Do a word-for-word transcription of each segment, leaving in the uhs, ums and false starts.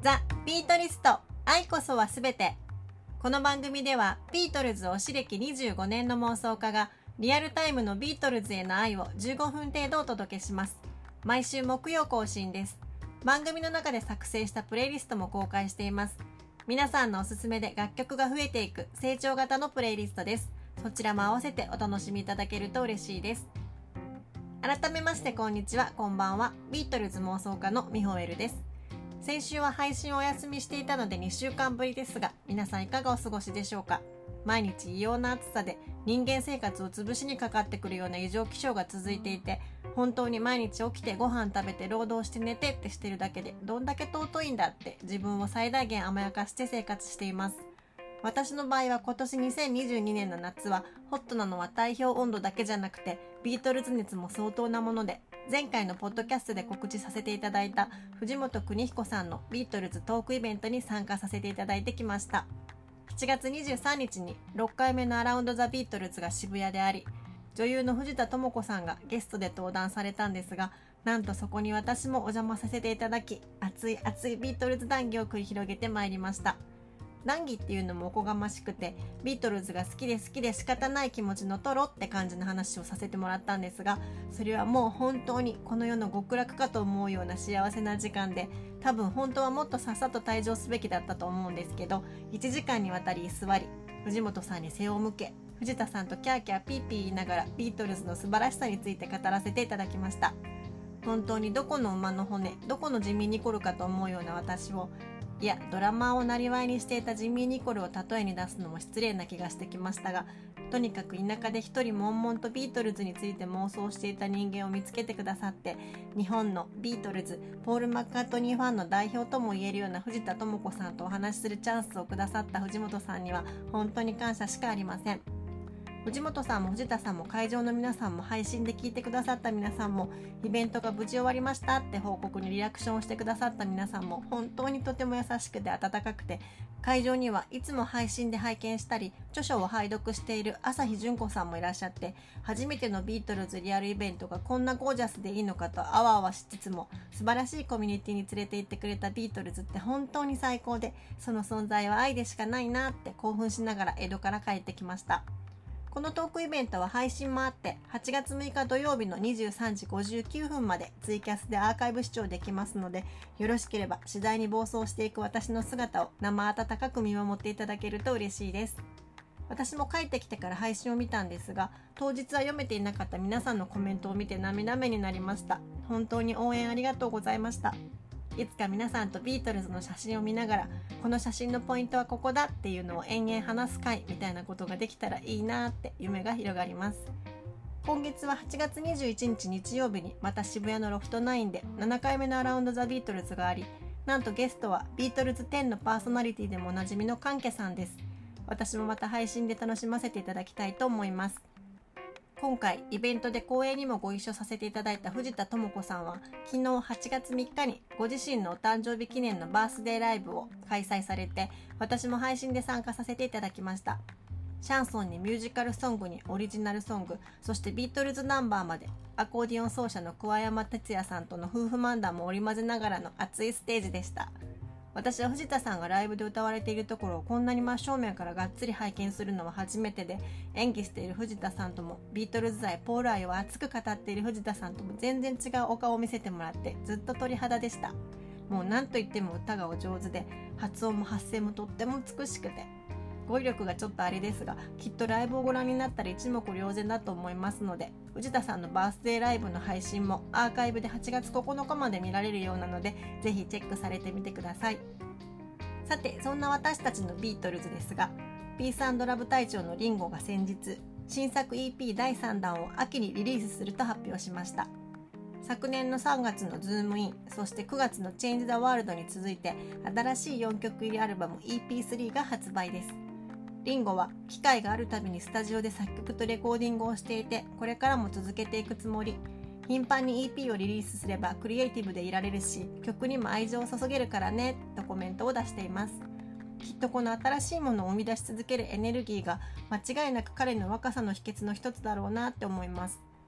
ザ・ビートリスト、愛こそはすべて。この番組ではビートルズ推し歴にじゅうごねんの妄想家がリアルタイムのビートルズへの愛をじゅうごふん程度お届けします。毎週木曜更新です。番組の中で作成したプレイリストも公開しています。皆さんのおすすめで楽曲が増えていく成長型のプレイリストです。そちらも合わせてお楽しみいただけると嬉しいです。改めましてこんにちは、こんばんは。ビートルズ妄想家のミホエルです。先週は配信をお休みしていたのでにしゅうかんぶりですが、皆さんいかがお過ごしでしょうか。毎日異様な暑さで人間生活を潰しにかかってくるような異常気象が続いていて、本当に毎日起きてご飯食べて労働して寝てってしてるだけでどんだけ尊いんだって自分を最大限甘やかして生活しています。私の場合は今年にせんにじゅうにねんの夏はホットなのは体表温度だけじゃなくてビートルズ熱も相当なもので、前回のポッドキャストで告知させていただいた藤本邦彦さんのビートルズトークイベントに参加させていただいてきました。しちがつにじゅうさんにちにろっかいめのアラウンドザビートルズが渋谷であり、女優の藤田智子さんがゲストで登壇されたんですが、なんとそこに私もお邪魔させていただき、熱い熱いビートルズ談義を繰り広げてまいりました。談義っていうのもおこがましくて、ビートルズが好きで好きで仕方ない気持ちのトロって感じの話をさせてもらったんですが、それはもう本当にこの世の極楽かと思うような幸せな時間で、多分本当はもっとさっさと退場すべきだったと思うんですけど、いちじかんにわたり居座り、藤本さんに背を向け、藤田さんとキャーキャーピーピー言いながらビートルズの素晴らしさについて語らせていただきました。本当にどこの馬の骨、どこのジミー・ニコルかと思うような私を、いやドラマーをなりわいにしていたジミー・ニコルを例えに出すのも失礼な気がしてきましたが、とにかく田舎で一人悶々とビートルズについて妄想していた人間を見つけてくださって、日本のビートルズ、ポール・マッカートニーファンの代表とも言えるような藤田智子さんとお話しするチャンスをくださった藤本さんには本当に感謝しかありません。藤本さんも藤田さんも会場の皆さんも配信で聞いてくださった皆さんも、イベントが無事終わりましたって報告にリアクションをしてくださった皆さんも本当にとても優しくて温かくて、会場にはいつも配信で拝見したり著書を拝読している朝日純子さんもいらっしゃって、初めてのビートルズリアルイベントがこんなゴージャスでいいのかとあわあわしつつも、素晴らしいコミュニティに連れて行ってくれたビートルズって本当に最高で、その存在は愛でしかないなって興奮しながら江戸から帰ってきました。このトークイベントは配信もあって、はちがつむいか土曜日のにじゅうさんじごじゅうきゅうふんまでツイキャスでアーカイブ視聴できますので、よろしければ次第に暴走していく私の姿を生温かく見守っていただけると嬉しいです。私も帰ってきてから配信を見たんですが、当日は読めていなかった皆さんのコメントを見て涙目になりました。本当に応援ありがとうございました。いつか皆さんとビートルズの写真を見ながら、この写真のポイントはここだっていうのを延々話す会みたいなことができたらいいなって夢が広がります。今月ははちがつにじゅういちにち日曜日にまた渋谷のロフトナインでななかいめのアラウンドザビートルズがあり、なんとゲストはビートルズじゅうのパーソナリティでもおなじみのカンケさんです。私もまた配信で楽しませていただきたいと思います。今回イベントで講演にもご一緒させていただいた藤田智子さんは、昨日はちがつみっかにご自身のお誕生日記念のバースデーライブを開催されて、私も配信で参加させていただきました。シャンソンにミュージカルソングにオリジナルソング、そしてビートルズナンバーまでアコーディオン奏者の桑山哲也さんとの夫婦漫談も織り交ぜながらの熱いステージでした。私は藤田さんがライブで歌われているところをこんなに真正面からがっつり拝見するのは初めてで、演技している藤田さんともビートルズ愛ポール愛を熱く語っている藤田さんとも全然違うお顔を見せてもらってずっと鳥肌でした。もう何と言っても歌がお上手で、発音も発声もとっても美しくて、語彙力がちょっとあれですが、きっとライブをご覧になったら一目瞭然だと思いますので、藤田さんのバースデーライブの配信もアーカイブではちがつここのかまで見られるようなので、ぜひチェックされてみてください。さて、そんな私たちのビートルズですが、ピース&ラブ隊長のリンゴが先日、新作 イーピーだいさんだんを秋にリリースすると発表しました。昨年のさんがつのズームイン、そしてくがつのチェンジ・ザ・ワールドに続いて、新しいよんきょく入りアルバム イーピースリー が発売です。リンゴは機会があるたびにスタジオで作曲とレコーディングをしていて、これからも続けていくつもり。頻繁に イーピー をリリースすればクリエイティブでいられるし、曲にも愛情を注げるからねとコメントを出しています。きっとこの新しいものを生み出し続けるエネルギーが間違いなく彼の若さの秘訣の一つだろうなって思います。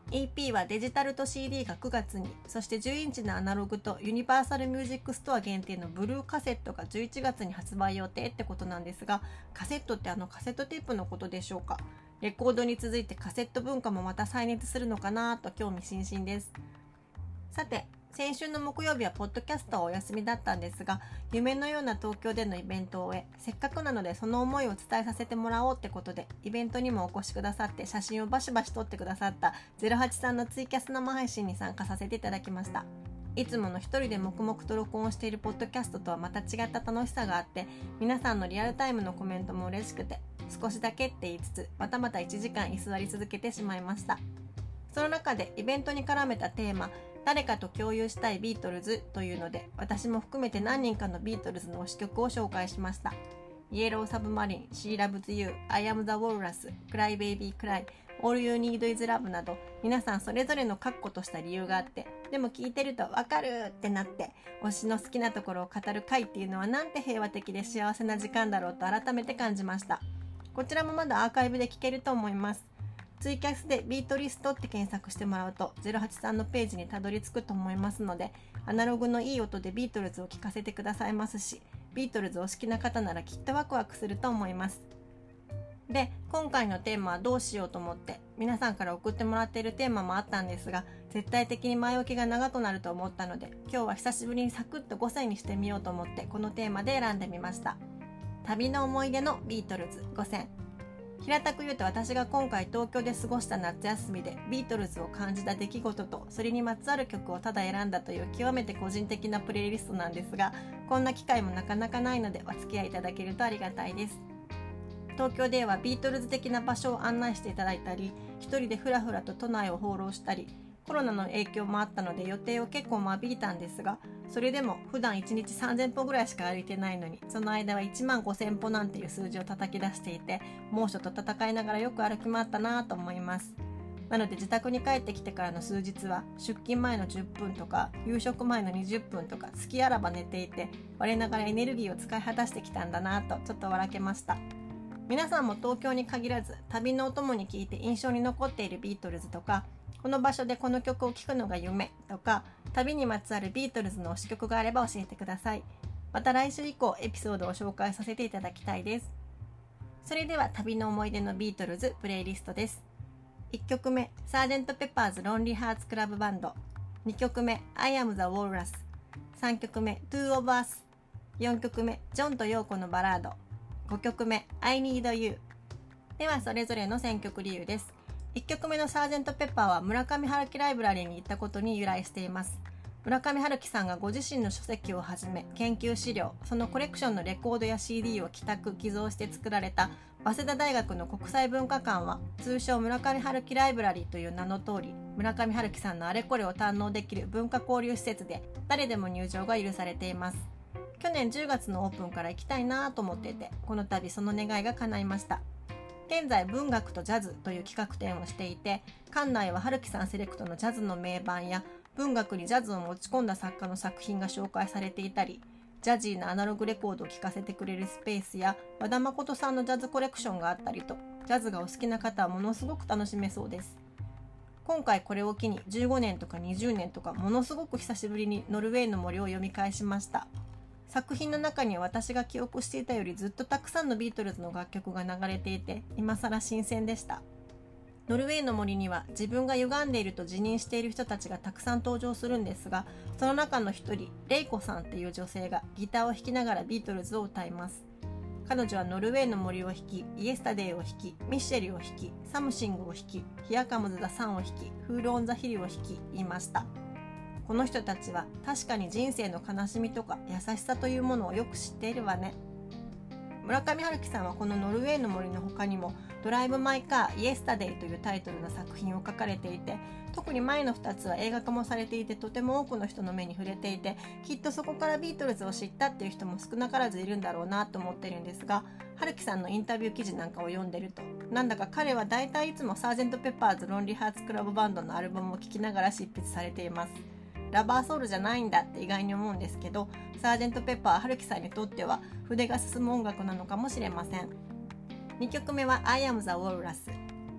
イーピー はデジタルと シーディー がくがつに、そしてじゅうインチのアナログとユニバーサルミュージックストア限定のブルーカセットがじゅういちがつに発売予定ってことなんですが、カセットってあのカセットテープのことでしょうか。レコードに続いてカセット文化もまた再熱するのかなと興味津々です。さて、先週の木曜日はポッドキャストはお休みだったんですが、夢のような東京でのイベントを終え、せっかくなのでその思いを伝えさせてもらおうってことで、イベントにもお越しくださって写真をバシバシ撮ってくださったゼロはちさんのツイキャス生配信に参加させていただきました。いつもの一人で黙々と録音しているポッドキャストとはまた違った楽しさがあって、皆さんのリアルタイムのコメントも嬉しくて、少しだけって言いつつ、またまたいちじかん居座り続けてしまいました。その中でイベントに絡めたテーマ、誰かと共有したいビートルズというので、私も含めて何人かのビートルズの推し曲を紹介しました。イエローサブマリン、She Loves You、I Am the Walrus、Cry Baby Cry、All You Need Is Love など、皆さんそれぞれの確固とした理由があって、でも聞いてるとわかるってなって、推しの好きなところを語る会っていうのはなんて平和的で幸せな時間だろうと改めて感じました。こちらもまだアーカイブで聞けると思います。ツイキャスでビートリストって検索してもらうとゼロはちさんのページにたどり着くと思いますので、アナログのいい音でビートルズを聴かせてくださいますし、ビートルズお好きな方ならきっとワクワクすると思います。で、今回のテーマはどうしようと思って皆さんから送ってもらっているテーマもあったんですが、絶対的に前置きが長くなると思ったので、今日は久しぶりにサクッとごせんにしてみようと思ってこのテーマで選んでみました。旅の思い出のビートルズごせん。平たく言うと、私が今回東京で過ごした夏休みでビートルズを感じた出来事とそれにまつわる曲をただ選んだという極めて個人的なプレイリストなんですが、こんな機会もなかなかないのでお付き合いいただけるとありがたいです。東京ではビートルズ的な場所を案内していただいたり、一人でふらふらと都内を放浪したり、コロナの影響もあったので予定を結構間引いたんですが、それでも普段いちにちさんぜんぽぐらいしか歩いてないのに、その間はいちまんごせんぽなんていう数字を叩き出していて、猛暑と戦いながらよく歩き回ったなと思います。なので自宅に帰ってきてからの数日は出勤前のじゅっぷんとか夕食前のにじゅっぷんとか隙あらば寝ていて、我ながらエネルギーを使い果たしてきたんだなとちょっと笑けました。皆さんも東京に限らず旅のお供に聞いて印象に残っているビートルズとか、この場所でこの曲を聴くのが夢とか、旅にまつわるビートルズの推し曲があれば教えてください。また来週以降エピソードを紹介させていただきたいです。それでは旅の思い出のビートルズプレイリストです。いっきょくめ、サージェント・ペパーズ・ロンリー・ハーツ・クラブ・バンド。にきょくめ、I Am the Walrus。さんきょくめ、Two of Us。よんきょくめ、ジョンとヨーコのバラード。ごきょくめ、I Need You。ではそれぞれの選曲理由です。いっきょくめのサージェント・ペッパーは村上春樹ライブラリーに行ったことに由来しています。村上春樹さんがご自身の書籍をはじめ研究資料、そのコレクションのレコードや シーディー を寄託寄贈して作られた早稲田大学の国際文化館は、通称村上春樹ライブラリーという名の通り、村上春樹さんのあれこれを堪能できる文化交流施設で、誰でも入場が許されています。去年じゅうがつのオープンから行きたいなと思っていて、この度その願いが叶いました。現在文学とジャズという企画展をしていて、館内は春樹さんセレクトのジャズの名盤や文学にジャズを持ち込んだ作家の作品が紹介されていたり、ジャジーなアナログレコードを聴かせてくれるスペースや和田誠さんのジャズコレクションがあったりと、ジャズがお好きな方はものすごく楽しめそうです。今回これを機にじゅうごねんとかにじゅうねんとかものすごく久しぶりにノルウェーの森を読み返しました。作品の中には私が記憶していたよりずっとたくさんのビートルズの楽曲が流れていて、今更新鮮でした。ノルウェーの森には自分が歪んでいると自認している人たちがたくさん登場するんですが、その中の一人、レイコさんっていう女性がギターを弾きながらビートルズを歌います。彼女はノルウェーの森を弾き、イエスタデイを弾き、ミッシェルを弾き、サムシングを弾き、ヒアカムズ・ザ・サンを弾き、フール・オン・ザ・ヒルを弾き、言いました。この人たちは確かに人生の悲しみとか優しさというものをよく知っているわね。村上春樹さんはこのノルウェーの森の他にもドライブ・マイ・カー・イエスタデイというタイトルの作品を書かれていて、特に前のふたつは映画化もされていてとても多くの人の目に触れていて、きっとそこからビートルズを知ったっていう人も少なからずいるんだろうなと思ってるんですが、春樹さんのインタビュー記事なんかを読んでると、なんだか彼は大体いつもサージェント・ペッパーズ・ロンリー・ハーツ・クラブ・バンドのアルバムを聴きながら執筆されています。ラバーソウルじゃないんだって意外に思うんですけど、サージェント・ペッパーは春樹さんにとっては筆が進む音楽なのかもしれません。にきょくめは I Am the Walrus。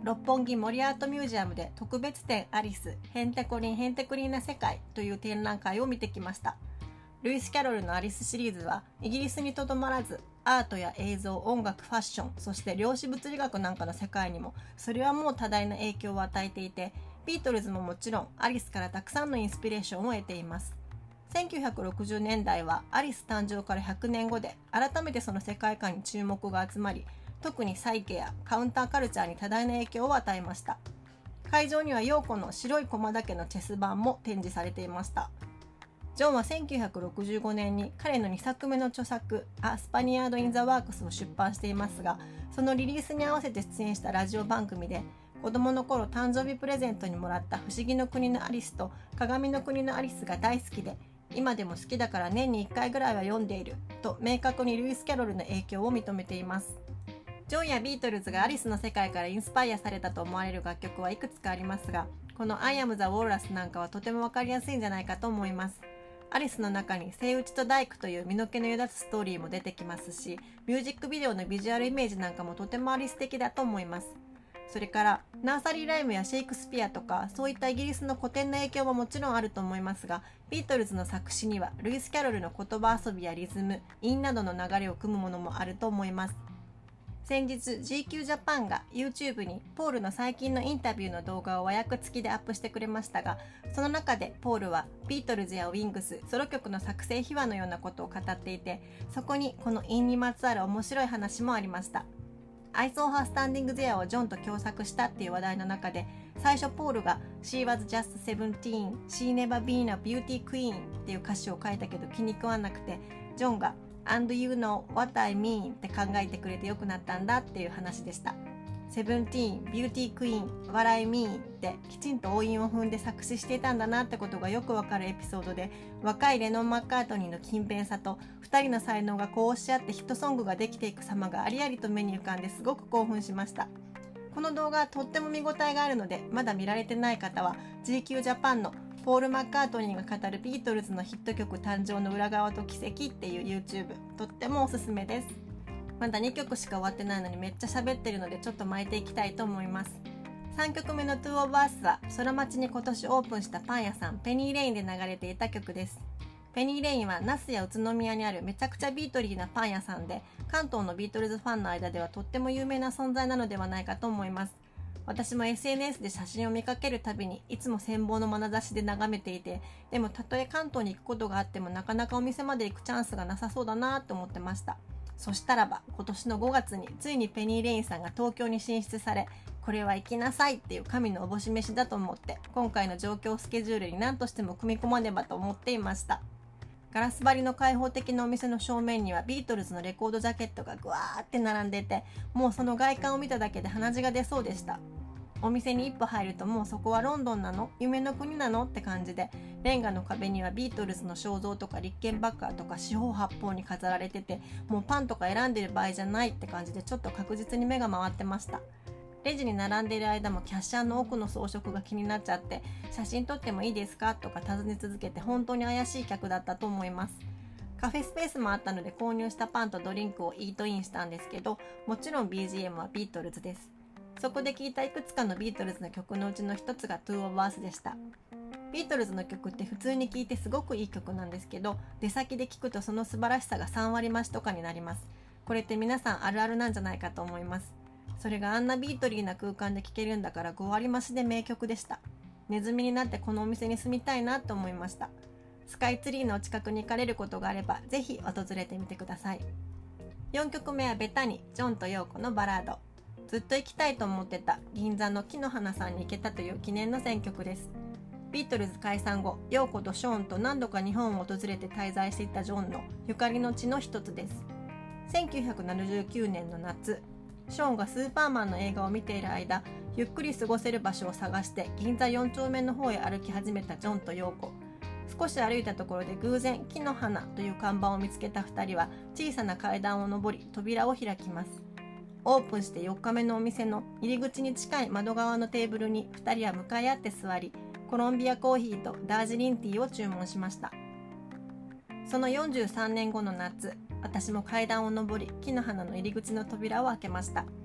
六本木森アートミュージアムで特別展アリスヘンテコリンヘンテコリンな世界という展覧会を見てきました。ルイス・キャロルのアリスシリーズはイギリスにとどまらずアートや映像、音楽、ファッション、そして量子物理学なんかの世界にもそれはもう多大な影響を与えていて、ビートルズももちろんアリスからたくさんのインスピレーションを得ています。せんきゅうひゃくろくじゅうねんだいはアリス誕生からひゃくねんごで改めてその世界観に注目が集まり、特にサイケやカウンターカルチャーに多大な影響を与えました。会場にはヨーコの白い駒だけのチェス盤も展示されていました。ジョンはせんきゅうひゃくろくじゅうごねんに彼のにさくめの著作「ア・スパニアード・イン・ザ・ワークス」を出版していますが、そのリリースに合わせて出演したラジオ番組で子供の頃誕生日プレゼントにもらった不思議の国のアリスと鏡の国のアリスが大好きで、今でも好きだから年にいっかいぐらいは読んでいると明確にルイス・キャロルの影響を認めています。ジョンやビートルズがアリスの世界からインスパイアされたと思われる楽曲はいくつかありますが、この I am the Walrus なんかはとてもわかりやすいんじゃないかと思います。アリスの中にセイウチと大工という身の毛のよだつストーリーも出てきますし、ミュージックビデオのビジュアルイメージなんかもとてもアリス的だと思います。それからナーサリーライムやシェイクスピアとかそういったイギリスの古典の影響ももちろんあると思いますが、ビートルズの作詞にはルイス・キャロルの言葉遊びやリズム、韻などの流れを組むものもあると思います。先日 ジーキュー ジャパンが YouTube にポールの最近のインタビューの動画を和訳付きでアップしてくれましたが、その中でポールはビートルズやウィングス、ソロ曲の作成秘話のようなことを語っていて、そこにこの韻にまつわる面白い話もありました。I saw her standing there をジョンと共作したっていう話題の中で、最初ポールが She was just seventeen, she never been a beauty queen っていう歌詞を書いたけど気に食わなくて、ジョンがAnd you know what I mean って考えてくれてよくなったんだっていう話でした。セブンティーン、ビューティークイーン、What I mean ってきちんと押韻を踏んで作詞していたんだなってことがよくわかるエピソードで、若いレノン・マッカートニーの勤勉さとふたりの才能がこう押し合ってヒットソングができていく様がありありと目に浮かんですごく興奮しました。この動画はとっても見応えがあるので、まだ見られてない方は ジーキュー ジャパンのポール・マッカートニーが語るビートルズのヒット曲誕生の裏側と奇跡っていう YouTube、 とってもおすすめです。まだにきょくしか終わってないのにめっちゃ喋ってるのでちょっと巻いていきたいと思います。さんきょくめの Two of Us は空町に今年オープンしたパン屋さんペニーレインで流れていた曲です。ペニーレインは那須や宇都宮にあるめちゃくちゃビートリーなパン屋さんで、関東のビートルズファンの間ではとっても有名な存在なのではないかと思います。私も エスエヌエス で写真を見かけるたびにいつも羨望の眼差しで眺めていて、でもたとえ関東に行くことがあってもなかなかお店まで行くチャンスがなさそうだなと思ってました。そしたらば今年のごがつについにペニーレインさんが東京に進出され、これは行きなさいっていう神のおぼし飯だと思って、今回の状況スケジュールに何としても組み込まねばと思っていました。ガラス張りの開放的なお店の正面にはビートルズのレコードジャケットがぐわーって並んでいて、もうその外観を見ただけで鼻血が出そうでした。お店に一歩入るともうそこはロンドンなの？夢の国なの？って感じで、レンガの壁にはビートルズの肖像とか立憲バッカーとか四方八方に飾られてて、もうパンとか選んでる場合じゃないって感じでちょっと確実に目が回ってました。レジに並んでいる間もキャッシャーの奥の装飾が気になっちゃって、写真撮ってもいいですかとか尋ね続けて本当に怪しい客だったと思います。カフェスペースもあったので購入したパンとドリンクをイートインしたんですけど、もちろん ビージーエム はビートルズです。そこで聴いたいくつかのビートルズの曲のうちの一つが Two of Us でした。ビートルズの曲って普通に聴いてすごくいい曲なんですけど、出先で聴くとその素晴らしさがさんわり増しとかになります。これって皆さんあるあるなんじゃないかと思います。それがあんなビートリーな空間で聴けるんだからごわり増しで名曲でした。ネズミになってこのお店に住みたいなと思いました。スカイツリーの近くに行かれることがあればぜひ訪れてみてください。よんきょくめはベタにジョンとヨーコのバラード。ずっと行きたいと思ってた銀座の木の花さんに行けたという記念の選曲です。ビートルズ解散後、ヨーコとショーンと何度か日本を訪れて滞在していたジョンのゆかりの地の一つです。せんきゅうひゃくななじゅうきゅうねんの夏、ショーンがスーパーマンの映画を見ている間、ゆっくり過ごせる場所を探して銀座よん丁目の方へ歩き始めたジョンとヨーコ。少し歩いたところで偶然木の花という看板を見つけたふたりは小さな階段を上り扉を開きます。オープンしてよっかめのお店の入り口に近い窓側のテーブルにふたりは向かい合って座り、コロンビアコーヒーとダージリンティーを注文しました。そのよんじゅうさんねんごの夏、私も階段を上り木の花の入り口の扉を開けました。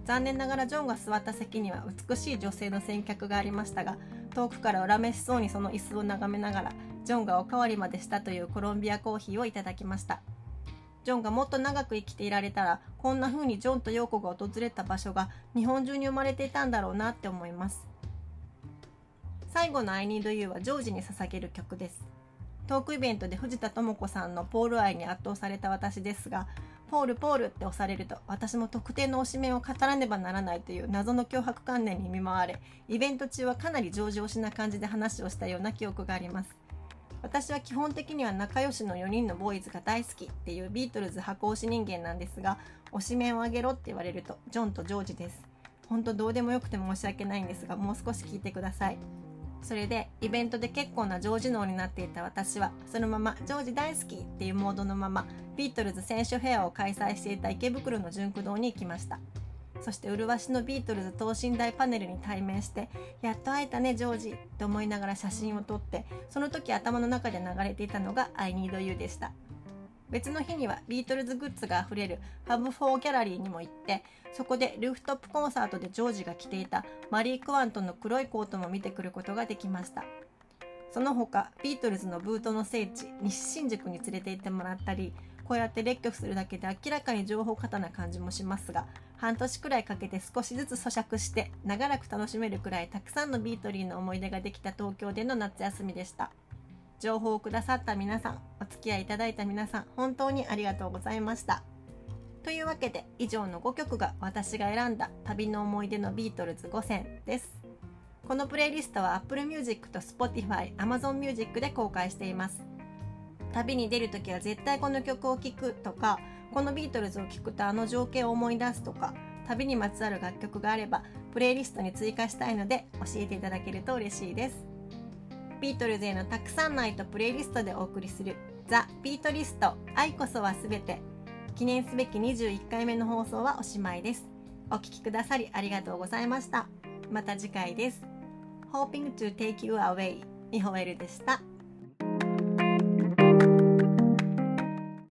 残念ながらジョンが座った席には美しい女性の先客がありましたが、遠くから恨めしそうにその椅子を眺めながらジョンがおかわりまでしたというコロンビアコーヒーをいただきました。ジョンがもっと長く生きていられたら、こんな風にジョンとヨーコが訪れた場所が日本中に生まれていたんだろうなって思います。最後の I Need You はジョージに捧げる曲です。トークイベントで藤田智子さんのポール愛に圧倒された私ですが、ポールポールって押されると私も特定の推しメンを語らねばならないという謎の脅迫観念に見舞われ、イベント中はかなり上々しな感じで話をしたような記憶があります。私は基本的には仲良しのよにんのボーイズが大好きっていうビートルズ箱推し人間なんですが、推しメンをあげろって言われるとジョンとジョージです。本当どうでもよくて申し訳ないんですが、もう少し聞いてください。それでイベントで結構なジョージ脳になっていた私は、そのままジョージ大好きっていうモードのままビートルズ選手フェアを開催していた池袋の純駆堂に行きました。そして麗しのビートルズ等身大パネルに対面して、やっと会えたねジョージと思いながら写真を撮って、その時頭の中で流れていたのが I Need You でした。別の日にはビートルズグッズがあふれるファブフォーギャラリーにも行って、そこでルーフトップコンサートでジョージが着ていたマリー・クワントの黒いコートも見てくることができました。その他ビートルズのブートの聖地西新宿に連れて行ってもらったり、こうやって列挙するだけで明らかに情報過多な感じもしますが、半年くらいかけて少しずつ咀嚼して長らく楽しめるくらいたくさんのビートリーの思い出ができた東京での夏休みでした。情報をくださった皆さん、お付き合いいただいた皆さん、本当にありがとうございました。というわけで以上のごきょくが私が選んだ旅の思い出のビートルズごせんです。このプレイリストは Apple Music と Spotify、Amazon Music で公開しています。旅に出るときは絶対この曲を聴くとか、このビートルズを聴くとあの情景を思い出すとか、旅にまつわる楽曲があればプレイリストに追加したいので教えていただけると嬉しいです。ビートルズへのたくさんの愛とプレイリストでお送りするザ・ビートリスト、愛こそはすべて。記念すべきにじゅういっかいめの放送はおしまいです。お聴きくださりありがとうございました。また次回です。Hoping to take you away。 ミホエルでした。